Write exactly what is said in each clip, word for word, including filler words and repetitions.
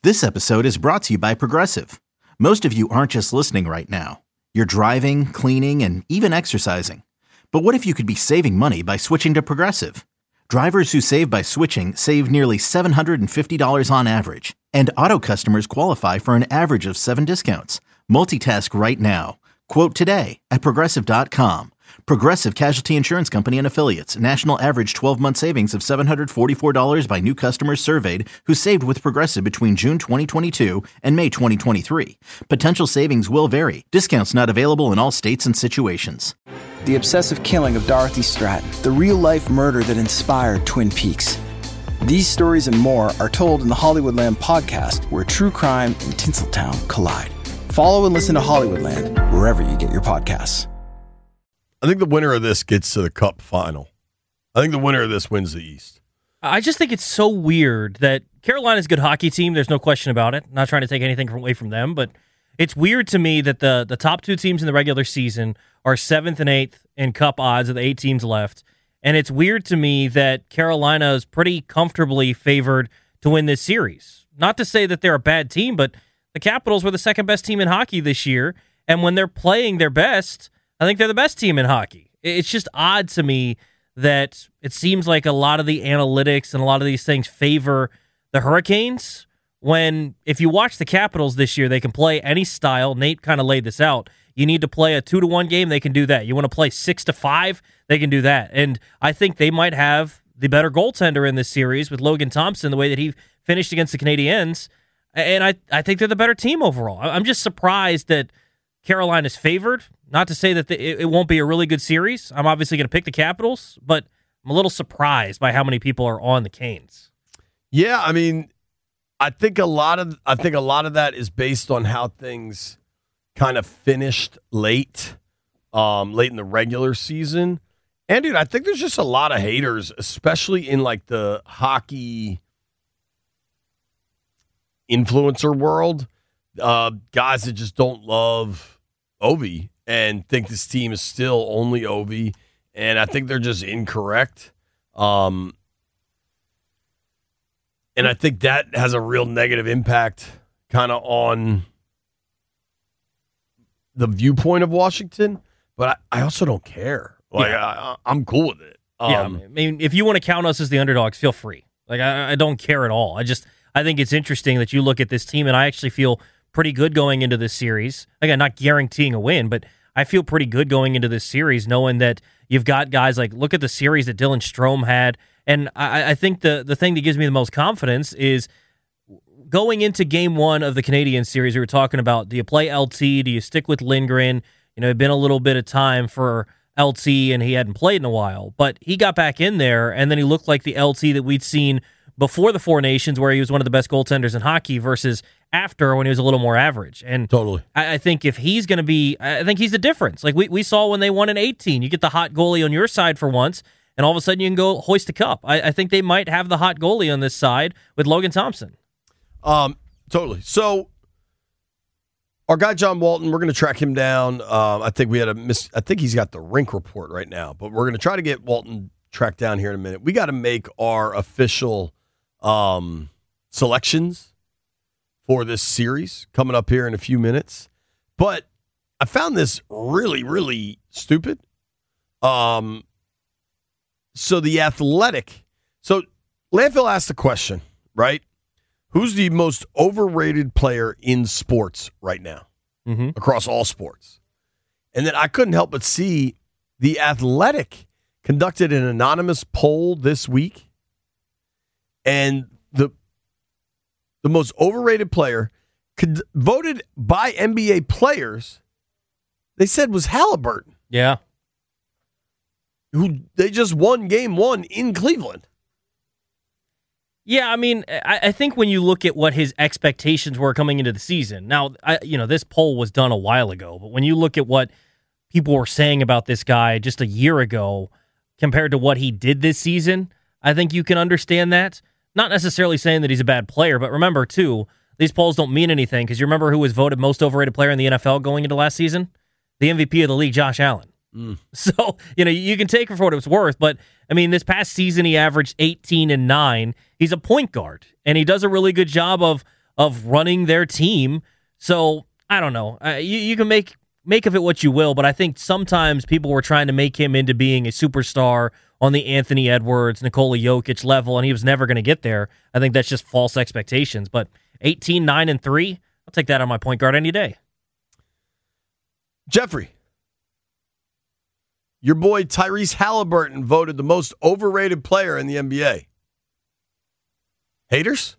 This episode is brought to you by Progressive. Most of you aren't just listening right now. You're driving, cleaning, and even exercising. But what if you could be saving money by switching to Progressive? Drivers who save by switching save nearly seven hundred fifty dollars on average. And auto customers qualify for an average of seven discounts. Multitask right now. Quote today at Progressive dot com. Progressive Casualty Insurance Company and Affiliates. National average twelve-month savings of seven hundred forty-four dollars by new customers surveyed who saved with Progressive between June twenty twenty-two and May twenty twenty-three. Potential savings will vary. Discounts not available in all states and situations. The obsessive killing of Dorothy Stratton. The real-life murder that inspired Twin Peaks. These stories and more are told in the Hollywoodland podcast, where true crime and Tinseltown collide. Follow and listen to Hollywoodland wherever you get your podcasts. I think the winner of this gets to the Cup final. I think the winner of this wins the East. I just think it's so weird that Carolina's a good hockey team. There's no question about it. Not trying to take anything away from them, but it's weird to me that the, the top two teams in the regular season are seventh and eighth in Cup odds of the eight teams left. And it's weird to me that Carolina is pretty comfortably favored to win this series. Not to say that they're a bad team, but the Capitals were the second best team in hockey this year. And when they're playing their best, I think they're the best team in hockey. It's just odd to me that it seems like a lot of the analytics and a lot of these things favor the Hurricanes, when if you watch the Capitals this year, they can play any style. Nate kind of laid this out. You need to play a two to one game, they can do that. You want to play six to five, they can do that. And I think they might have the better goaltender in this series with Logan Thompson, the way that he finished against the Canadiens. And I, I think they're the better team overall. I'm just surprised that Carolina's favored. Not to say that the, it, it won't be a really good series. I'm obviously going to pick the Capitals, but I'm a little surprised by how many people are on the Canes. Yeah, I mean, I think a lot of I think a lot of that is based on how things kind of finished late, um, late in the regular season. And dude, I think there's just a lot of haters, especially in like the hockey influencer world. Uh, guys that just don't love Ovi and think this team is still only Ovi, and I think they're just incorrect. Um, and I think that has a real negative impact kind of on the viewpoint of Washington, but I, I also don't care. Like, yeah. I, I'm cool with it. Um, yeah, I mean, if you want to count us as the underdogs, feel free. Like, I, I don't care at all. I just, I think it's interesting that you look at this team, and I actually feel pretty good going into this series. Again, not guaranteeing a win, but I feel pretty good going into this series, knowing that you've got guys like, look at the series that Dylan Strome had. And I, I think the, the thing that gives me the most confidence is going into game one of the Canadian series. We were talking about, do you play L T? Do you stick with Lindgren? You know, it'd been a little bit of time for L T, and he hadn't played in a while. But he got back in there, and then he looked like the L T that we'd seen before the Four Nations, where he was one of the best goaltenders in hockey, versus after, when he was a little more average. And totally, I, I think if he's going to be, I think he's the difference. Like we, we saw when they won in eighteen, you get the hot goalie on your side for once, and all of a sudden you can go hoist the cup. I, I think they might have the hot goalie on this side with Logan Thompson. Um, totally. So our guy John Walton, we're going to track him down. Um, I think we had a miss. I think he's got the rink report right now, but we're going to try to get Walton tracked down here in a minute. We got to make our official um, selections for this series coming up here in a few minutes. But I found this really, really stupid. Um, so the Athletic. So Landfill asked the question, right? Who's the most overrated player in sports right now, mm-hmm. across all sports? And then I couldn't help but see the Athletic conducted an anonymous poll this week, and the the most overrated player could, voted by N B A players, they said was Halliburton. Yeah. Who they just won game one in Cleveland. Yeah, I mean, I, I think when you look at what his expectations were coming into the season, now, I, you know, this poll was done a while ago, but when you look at what people were saying about this guy just a year ago compared to what he did this season, I think you can understand that. Not necessarily saying that he's a bad player, but remember, too, these polls don't mean anything, because you remember who was voted most overrated player in the N F L going into last season? The M V P of the league, Josh Allen. Mm. So, you know, you can take it for what it's worth, but, I mean, this past season he averaged eighteen and nine. He's a point guard, and he does a really good job of of running their team. So I don't know. Uh, you, you can make make of it what you will, but I think sometimes people were trying to make him into being a superstar on the Anthony Edwards, Nikola Jokic level, and he was never going to get there. I think that's just false expectations. But eighteen, nine, and three, I'll take that on my point guard any day. Jeffrey, your boy Tyrese Halliburton voted the most overrated player in the N B A. Haters?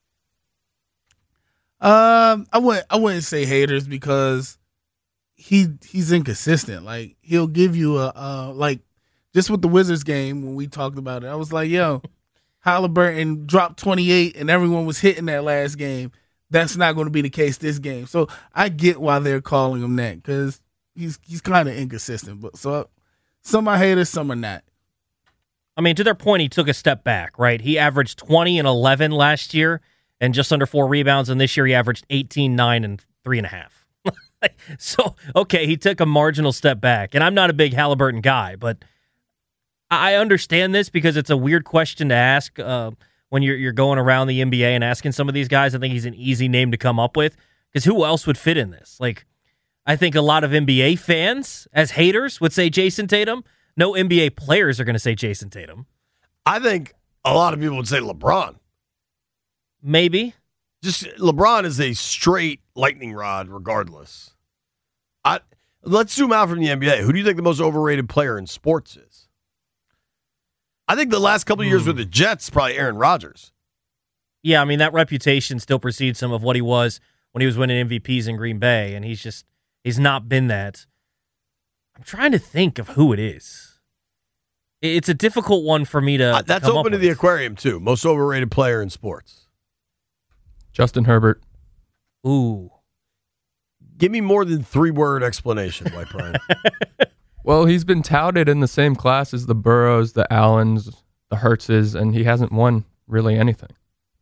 Um, I wouldn't. I wouldn't say haters because he he's inconsistent. Like he'll give you a uh, like just with the Wizards game when we talked about it. I was like, yo, Halliburton dropped twenty-eight and everyone was hitting that last game. That's not going to be the case this game. So I get why they're calling him that because he's he's kind of inconsistent. But so some are haters, some are not. I mean, to their point, he took a step back, right? He averaged twenty and eleven last year and just under four rebounds, and this year he averaged eighteen, nine, and three and a half. So, okay, he took a marginal step back, and I'm not a big Halliburton guy, but I understand this because it's a weird question to ask uh, when you're you're going around the N B A and asking some of these guys. I think he's an easy name to come up with because who else would fit in this? Like, I think a lot of N B A fans, as haters, would say Jason Tatum. No N B A players are going to say Jason Tatum. I think a lot of people would say LeBron. Maybe. Just LeBron is a straight lightning rod regardless. I let's zoom out from the N B A. Who do you think the most overrated player in sports is? I think the last couple of years with the Jets, probably Aaron Rodgers. Yeah, I mean, that reputation still precedes some of what he was when he was winning M V Ps in Green Bay, and he's just, he's not been that. I'm trying to think of who it is. It's a difficult one for me to uh, That's come open up to the with. aquarium, too. Most overrated player in sports. Justin Herbert. Ooh. Give me more than three-word explanation, White Brian. Well, he's been touted in the same class as the Burrows, the Allens, the Hurtses, and he hasn't won really anything.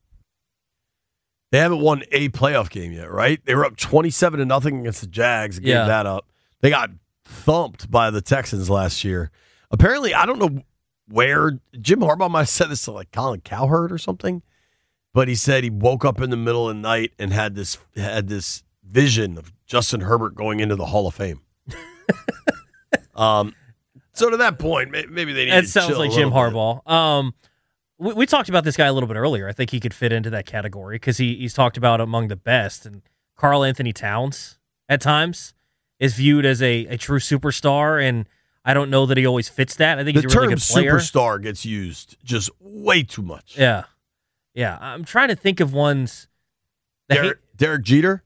They haven't won a playoff game yet, right? They were up twenty-seven to nothing against the Jags and gave Yeah. that up. They got thumped by the Texans last year. Apparently, I don't know where Jim Harbaugh might have said this to like Colin Cowherd or something, but he said he woke up in the middle of the night and had this had this vision of Justin Herbert going into the Hall of Fame. um, so to that point, maybe they need That to sounds chill like a Jim little bit. Harbaugh. Um, we, we talked about this guy a little bit earlier. I think he could fit into that category because he, he's talked about among the best. And Karl Anthony Towns, at times, is viewed as a, a true superstar, and I don't know that he always fits that. I think The he's a really term good player. superstar gets used just way too much. Yeah. Yeah. I'm trying to think of ones that Derek, Derek Jeter?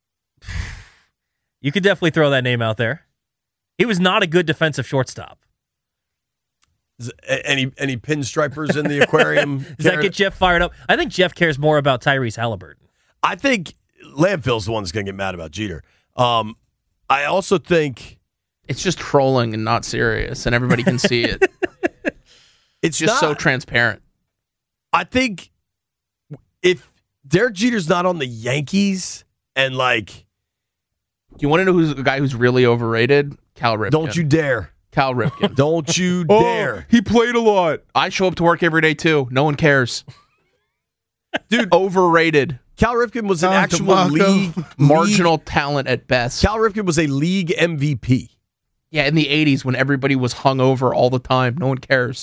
you could definitely throw that name out there. He was not a good defensive shortstop. Is, any any pinstripers in the aquarium? Does that get Jeff fired up? I think Jeff cares more about Tyrese Halliburton. I think Landfill's the one that's going to get mad about Jeter. Um, I also think It's just trolling and not serious, and everybody can see it. it's just not, so transparent. I think if Derek Jeter's not on the Yankees and like, You want to know who's a guy who's really overrated? Cal Ripken. don't you dare. Cal Ripken. Don't you Oh, dare. He played a lot. I show up to work every day too. No one cares. Dude, Overrated. Cal Ripken was an Don actual DeMarco. league. Marginal talent at best. Cal Ripken was a league M V P. Yeah, in the eighties when everybody was hungover all the time. No one cares.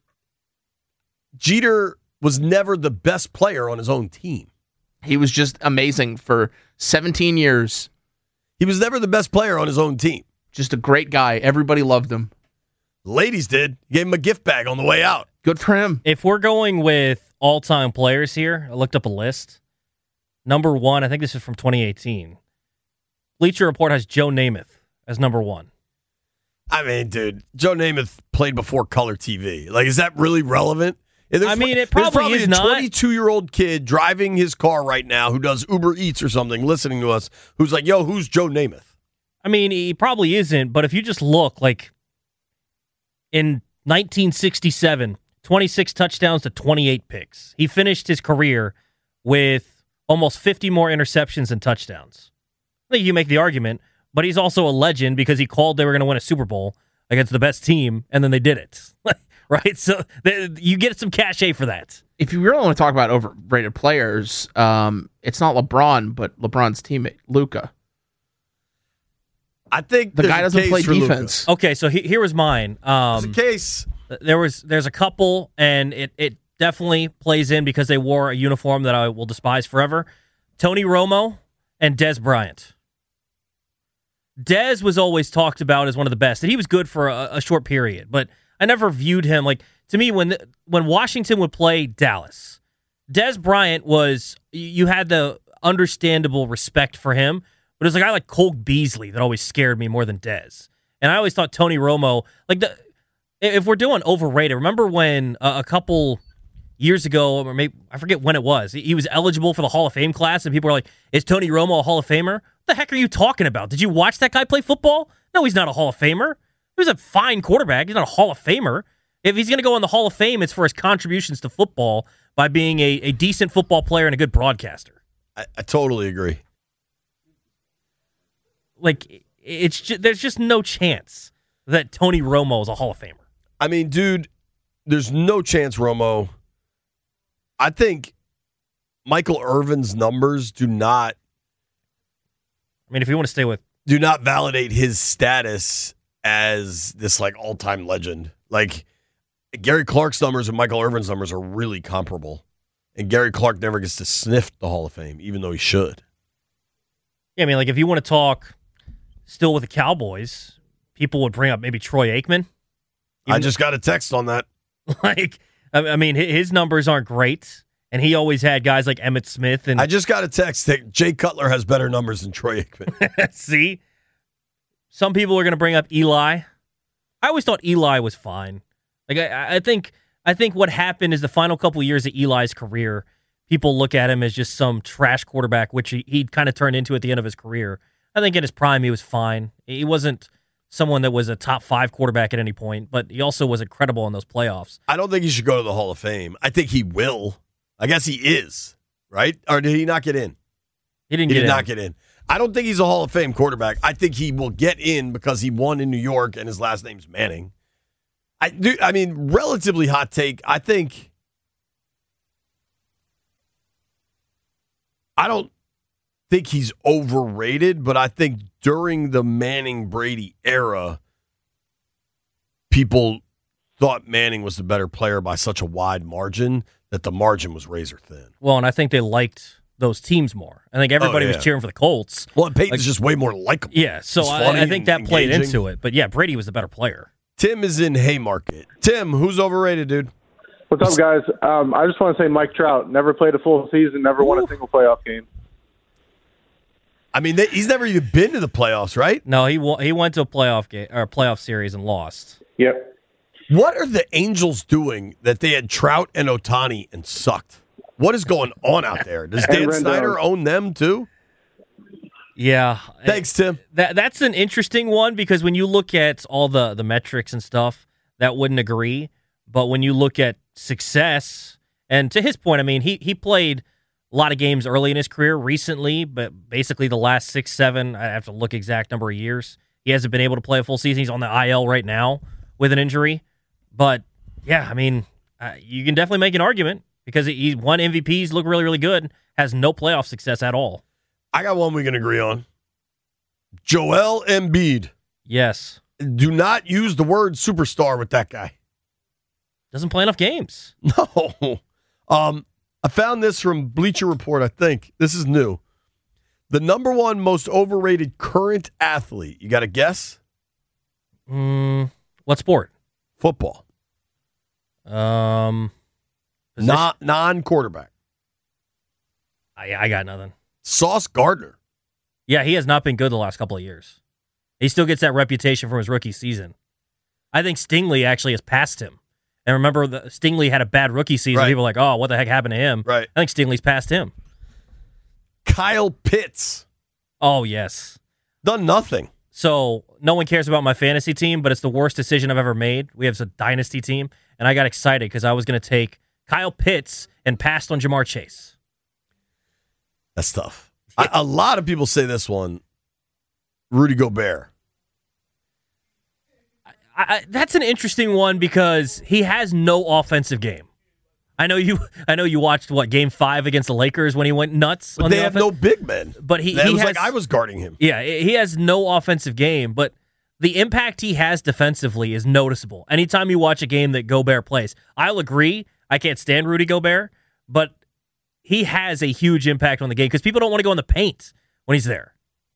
Jeter was never the best player on his own team. He was just amazing for seventeen years. He was never the best player on his own team. Just a great guy. Everybody loved him. Ladies did. Gave him a gift bag on the way out. Good for him. If we're going with all-time players here, I looked up a list. Number one, I think this is from twenty eighteen. Bleacher Report has Joe Namath as number one. I mean, dude, Joe Namath played before color T V. Like, is that really relevant? And there's I mean, it there's probably probably is a not. twenty-two-year-old kid driving his car right now who does Uber Eats or something, listening to us, who's like, yo, who's Joe Namath? I mean, he probably isn't, but if you just look, like, in nineteen sixty-seven, twenty-six touchdowns to twenty-eight picks. He finished his career with almost fifty more interceptions than touchdowns. I think you can make the argument, but he's also a legend because he called they were going to win a Super Bowl against the best team, and then they did it. right? So th- you get some cachet for that. If you really want to talk about overrated players, um, it's not LeBron, but LeBron's teammate, Luka. I think The there's guy a doesn't case play for Luka. defense. Okay, so he, here was mine. Um, There's a case. There was there's a couple, and it, it definitely plays in because they wore a uniform that I will despise forever. Tony Romo and Dez Bryant. Dez was always talked about as one of the best, and he was good for a, a short period, but I never viewed him like, to me, when when Washington would play Dallas, Dez Bryant was, you had the understandable respect for him, but it was a guy like Cole Beasley that always scared me more than Dez. And I always thought Tony Romo, like, the if we're doing overrated, remember when uh, a couple years ago, or maybe I forget when it was, he was eligible for the Hall of Fame class, and people were like, is Tony Romo a Hall of Famer? What the heck are you talking about? Did you watch that guy play football? No, he's not a Hall of Famer. He was a fine quarterback. He's not a Hall of Famer. If he's going to go in the Hall of Fame, it's for his contributions to football by being a, a decent football player and a good broadcaster. I, I totally agree. Like, it's just, there's just no chance that Tony Romo is a Hall of Famer. I mean, dude, there's no chance Romo. I think Michael Irvin's numbers do not I mean, if you want to stay with do not validate his status as this like all-time legend. Like Gary Clark's numbers and Michael Irvin's numbers are really comparable. And Gary Clark never gets to sniff the Hall of Fame, even though he should. Yeah, I mean, like, if you want to talk still with the Cowboys, people would bring up maybe Troy Aikman. I just got a text on that. Like, I I mean, hi- his numbers aren't great, and he always had guys like Emmitt Smith. And I just got a text that Jay Cutler has better numbers than Troy Aikman. see, some people are going to bring up Eli. I always thought Eli was fine. Like, I, I think, I think what happened is the final couple years of Eli's career, people look at him as just some trash quarterback, which he he kind of turned into at the end of his career. I think in his prime he was fine. He wasn't someone that was a top five quarterback at any point, but he also was incredible in those playoffs. I don't think he should go to the Hall of Fame. I think he will. I guess he is, right? Or did he not get in? He didn't He get did in. not get in. I don't think he's a Hall of Fame quarterback. I think he will get in because he won in New York and his last name's Manning. I do. I mean, relatively hot take. I think. I don't think he's overrated, but I think during the Manning Brady era, people thought Manning was the better player by such a wide margin that the margin was razor thin. Well, and I think they liked those teams more. I think everybody Oh, yeah. was cheering for the Colts. Well, and Peyton's Like- just way more likable. Yeah, so He's funny I, I think that and played engaging. into it. But yeah, Brady was the better player. Tim is in Haymarket. Tim, who's overrated, dude? What's up, guys? Um, I just want to say Mike Trout never played a full season, never won a single playoff game. I mean, they, he's never even been to the playoffs, right? No, he wa- he went to a playoff game or a playoff series and lost. Yep. What are the Angels doing that they had Trout and Ohtani and sucked? What is going on out there? Does And Dan Rendon. Snyder own them too? Yeah. Thanks, Tim. That that's an interesting one because when you look at all the the metrics and stuff, that wouldn't agree. But when you look at success, and to his point, I mean, he he played a lot of games early in his career, recently, but basically the last six, seven, I have to look exact number of years. He hasn't been able to play a full season. He's on the I L right now with an injury. But yeah, I mean, uh, you can definitely make an argument because he won M V Ps, look really, really good, has no playoff success at all. I got one we can agree on. Joel Embiid. Yes. Do not use the word superstar with that guy. Doesn't play enough games. No. Um, I found this from Bleacher Report, I think. This is new. The number one most overrated current athlete. You got a guess? Mm, what sport? Football. Um, position- Not non-quarterback. I, I got nothing. Sauce Gardner. Yeah, he has not been good the last couple of years. He still gets that reputation from his rookie season. I think Stingley actually has passed him. And remember, the, Stingley had a bad rookie season. Right. People were like, oh, what the heck happened to him? Right. I think Stingley's passed him. Kyle Pitts. Oh, yes. Done nothing. So no one cares about my fantasy team, but it's the worst decision I've ever made. We have a dynasty team, and I got excited because I was going to take Kyle Pitts and passed on Jamar Chase. That's tough. I, a lot of people say this one. Rudy Gobert. I, I, that's an interesting one because he has no offensive game. I know you. I know you watched what game five against the Lakers when he went nuts. But on they the have offense. no big men. But he, that he was has, like I was guarding him. Yeah, he has no offensive game, but the impact he has defensively is noticeable. Anytime you watch a game that Gobert plays, I'll agree. I can't stand Rudy Gobert, but he has a huge impact on the game because people don't want to go in the paint when he's there.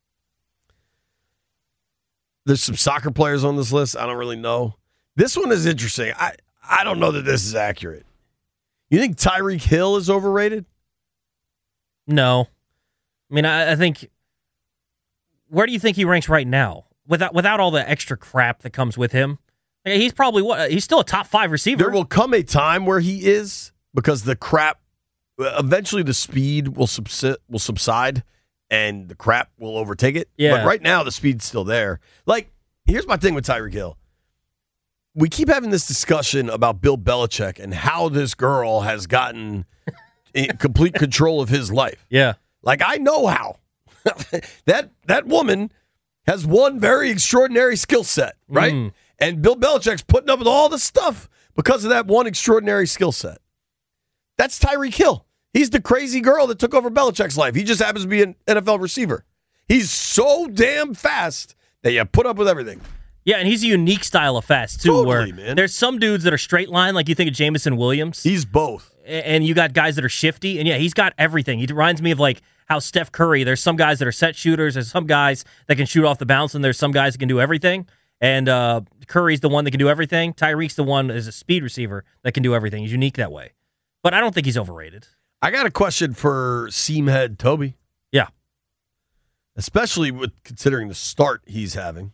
There's some soccer players on this list. I don't really know. This one is interesting. I, I don't know that this is accurate. You think Tyreek Hill is overrated? No. I mean, I, I think, where do you think he ranks right now? Without without all the extra crap that comes with him, he's probably what? He's still a top five receiver. There will come a time where he is because the crap, eventually the speed will subside, will subside and the crap will overtake it. Yeah. But right now the speed's still there. Like, here's my thing with Tyreek Hill. We keep having this discussion about Bill Belichick and how this girl has gotten in complete control of his life. Yeah. Like, I know how. that that woman has one very extraordinary skill set, right? Mm. And Bill Belichick's putting up with all the stuff because of that one extraordinary skill set. That's Tyreek Hill. He's the crazy girl that took over Belichick's life. He just happens to be an N F L receiver. He's so damn fast that you put up with everything. Yeah, and he's a unique style of fast, too, Totally, where man. there's some dudes that are straight line, like you think of Jamison Williams. He's both. And you got guys that are shifty, and yeah, he's got everything. He reminds me of like how Steph Curry, there's some guys that are set shooters, there's some guys that can shoot off the bounce, and there's some guys that can do everything. And uh, Curry's the one that can do everything. Tyreek's the one as a speed receiver that can do everything. He's unique that way. But I don't think he's overrated. I got a question for Seamhead Toby. Yeah. Especially with considering the start he's having.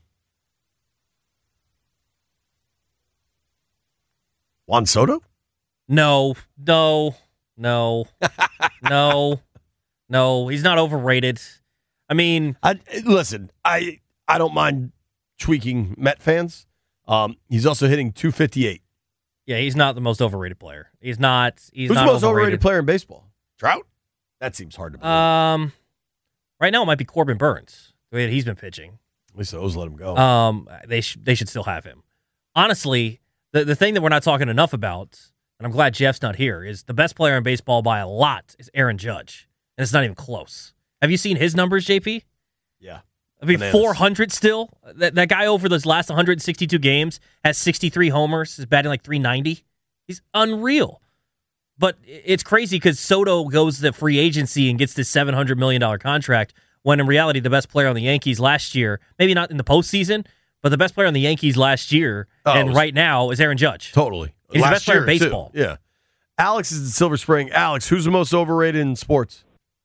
Juan Soto? No, no, no, no, no. He's not overrated. I mean, I, listen, I I don't mind tweaking Met fans. Um, he's also hitting two fifty-eight. yeah, he's not the most overrated player. He's not. He's Who's not the most overrated. overrated player in baseball? Trout? That seems hard to believe. Um, right now it might be Corbin Burns. The way that he's been pitching. At least those let him go. Um, they sh- they should still have him. Honestly, the the thing that we're not talking enough about, and I'm glad Jeff's not here, is the best player in baseball by a lot is Aaron Judge, and it's not even close. Have you seen his numbers, J P? yeah. I mean, Bananas. four hundred still. That that guy over those last one hundred sixty-two games has sixty-three homers. Is batting like three ninety. He's unreal. But it's crazy because Soto goes to free agency and gets this seven hundred million dollars contract when in reality the best player on the Yankees last year, maybe not in the postseason, but the best player on the Yankees last year Oh, and it was- right now is Aaron Judge. Totally. He's the Last best player in year, too. baseball. Yeah. Alex is in Silver Spring. Alex, who's the most overrated in sports?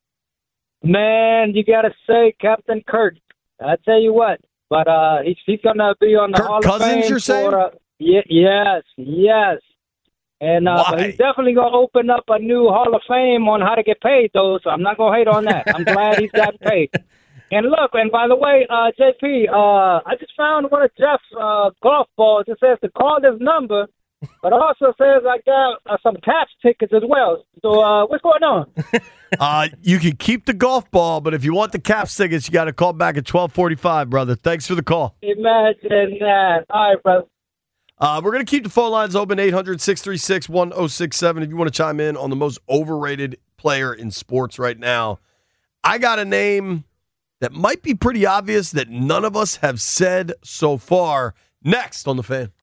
Man, you got to say Captain Kirk. I tell you what, but uh, he's he's gonna be on the Kirk Hall Cousins, of Fame. you're saying? For, uh, ye- yes, yes, and uh, but Why? he's definitely gonna open up a new Hall of Fame on how to get paid, though. So I'm not gonna hate on that. I'm glad he's gotten paid. And look, and by the way, uh, J P, uh, I just found one of Jeff's uh, golf balls. It says to call this number, but it also says I got uh, some Caps tickets as well. So uh, what's going on? Uh, you can keep the golf ball, but if you want the Caps tickets, you got to call back at twelve forty-five, brother. Thanks for the call. Imagine that. All right, brother. Uh, we're going to keep the phone lines open, eight hundred, six three six, one oh six seven, if you want to chime in on the most overrated player in sports right now. I got a name that might be pretty obvious that none of us have said so far. Next on The Fan.